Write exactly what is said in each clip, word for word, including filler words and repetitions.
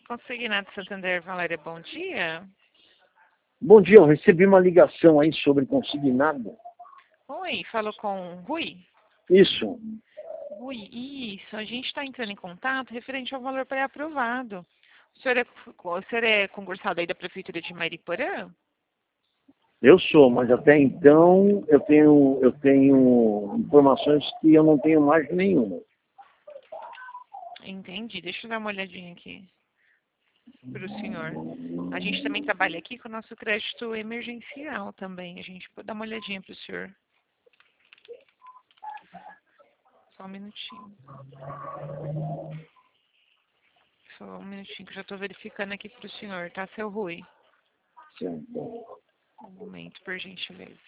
Consignado Santander, Valéria, bom dia. Bom dia, eu recebi uma ligação aí sobre consignado. Oi, falou com o Rui? Isso. Rui, isso, a gente está entrando em contato referente ao valor pré-aprovado. O senhor, é, o senhor é concursado aí da Prefeitura de Mariporã? Eu sou, mas até então eu tenho, eu tenho informações que eu não tenho margem nenhuma. Entendi, deixa eu dar uma olhadinha aqui para o senhor. A gente também trabalha aqui com o nosso crédito emergencial também. A gente pode dar uma olhadinha para o senhor. Só um minutinho. Só um minutinho que eu já estou verificando aqui para o senhor, tá, seu Rui? Sim. Um momento, por gentileza.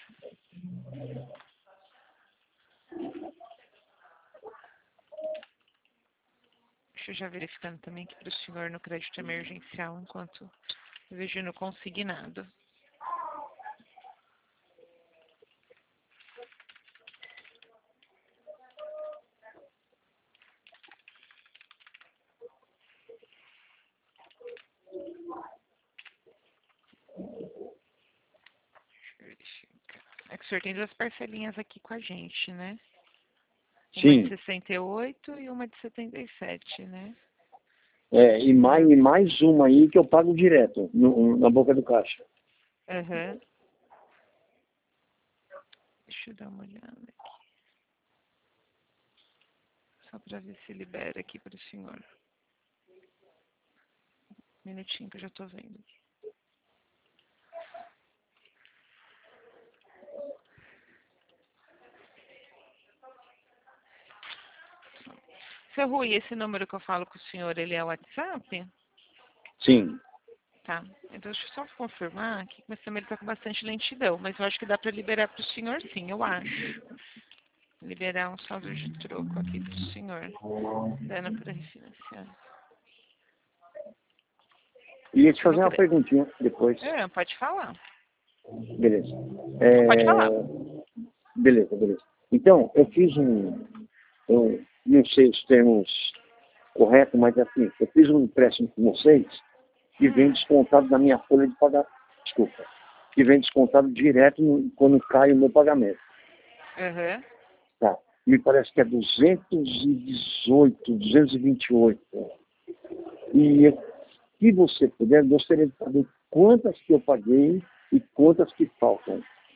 Deixa eu já verificando também aqui para o senhor no crédito emergencial, enquanto eu vejo no consignado. É que o senhor tem duas parcelinhas aqui com a gente, né? Uma de Sim. sessenta e oito e uma de setenta e sete, né? É, e, mais, e mais uma aí que eu pago direto, no, na boca do caixa. Aham. Uhum. Deixa eu dar uma olhada aqui. Só para ver se libera aqui para o senhor. Um minutinho que eu já estou vendo aqui. Seu Rui, esse número que eu falo com o senhor, ele é o WhatsApp? Sim. Tá. Então deixa eu só confirmar aqui, mas também ele está com bastante lentidão, mas eu acho que dá para liberar para o senhor sim, eu acho. Liberar um saldo de troco aqui para o senhor. Dando para refinanciar. E ia te No fazer uma cre... perguntinha depois. É, pode falar. Beleza. Não, pode falar. É, beleza, beleza. Então, eu fiz um, eu não sei os termos corretos, mas assim, eu fiz um empréstimo com vocês que vem Hum. descontado da minha folha de pagamento. Desculpa. Que vem descontado direto no, quando cai o meu pagamento. Uhum. Tá. Me parece que é duzentos e dezoito, duzentos e vinte e oito. E se você puder, gostaria de saber quantas que eu paguei e quantas que faltam.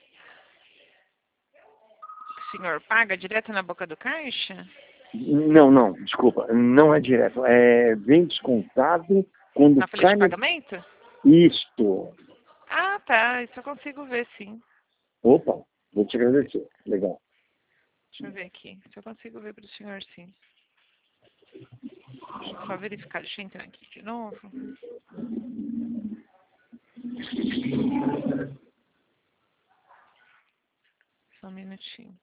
O senhor paga direto na boca do caixa? Não, não, desculpa. Não é direto. É, vem descontado quando Na folha cai de no... pagamento? Isto. Ah, tá. Isso eu consigo ver, sim. Opa, vou te agradecer. Legal. Deixa eu ver aqui. Se eu consigo ver para o senhor, sim. Deixa eu só verificar. Deixa eu entrar aqui de novo. Só um minutinho.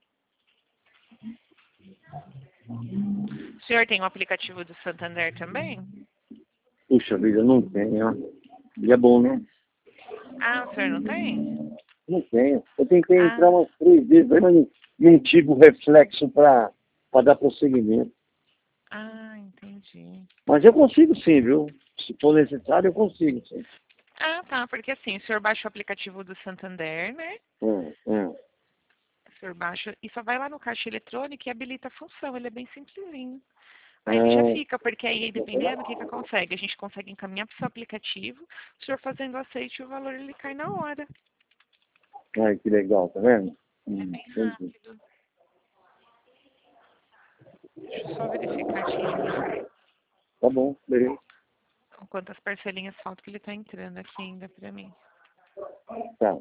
O senhor tem o aplicativo do Santander também? Puxa vida, não tenho. E é bom, né? Ah, o senhor não tem? Não tenho. Eu tentei entrar Ah, umas três vezes, mas não, não tive o reflexo para dar prosseguimento. ah, entendi. Mas eu consigo sim, viu? Se for necessário, eu consigo sim. Ah, tá. Porque assim, o senhor baixa o aplicativo do Santander, né? Hum, hum. O senhor baixa e só vai lá no caixa eletrônico e habilita a função. Ele é bem simplesinho. Aí ele já Ah, fica, porque aí, dependendo, o que que consegue? A gente consegue encaminhar para o seu aplicativo, o senhor fazendo o aceite, o valor ele cai na hora. ai, que legal, tá vendo? É Hum, bem entendi. rápido. Deixa eu só verificar aqui Tá bom, beleza. quantas parcelinhas faltam que ele está entrando aqui ainda para mim. Tá.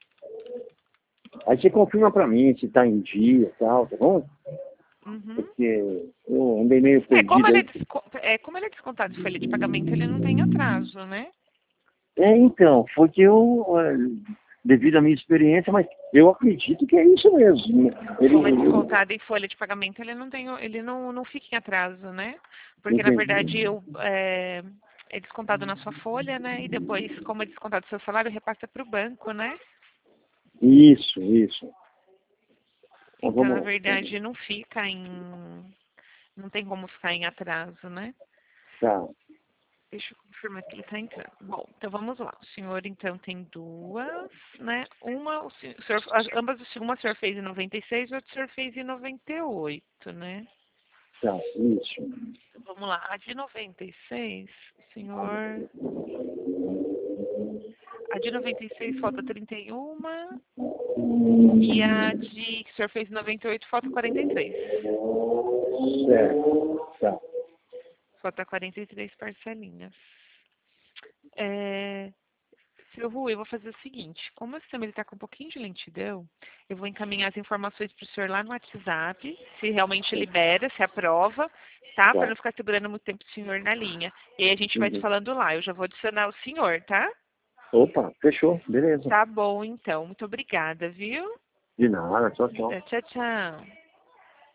Aí você confirma pra mim se tá em dia e tal, tá bom? Uhum. Porque eu andei meio É, como perdido ele é, aí. desco é, como ele é descontado de folha de pagamento, ele não tem atraso, né? É, então, foi que eu, é, devido à minha experiência, mas eu acredito que é isso mesmo. Ele, Como é ele descontado em folha de pagamento, ele não tem, ele não, não fica em atraso, né? Porque na entendi. verdade eu, é, é descontado na sua folha, né? E depois, como é descontado do seu salário, repassa para o banco, né? Isso, isso. Então Então, vamos na lá. verdade, não fica em, não tem como ficar em atraso, né? Tá. Deixa eu confirmar que ele está entrando. Bom, então vamos lá. O senhor, então, tem duas, né? Uma, o senhor, o senhor, as- ambas, o senhor- uma o senhor fez em noventa e seis e outra o senhor fez em noventa e oito, né? Tá, isso. Então, vamos lá. A de noventa e seis, o senhor... A de noventa e seis falta trinta e um e a de que o senhor fez em noventa e oito falta quarenta e três. Certo, tá. Falta quarenta e três parcelinhas. É... Seu Rui, eu vou fazer o seguinte, como o sistema está com um pouquinho de lentidão, eu vou encaminhar as informações para o senhor lá no WhatsApp, se realmente libera, se aprova, tá? Para Tá. não ficar segurando muito tempo o senhor na linha. E aí a gente vai te Uhum. falando lá, eu já vou adicionar o senhor, tá? Opa, fechou, beleza. Tá bom, então. Muito obrigada, viu? De nada, tchau, tchau. Tchau, tchau.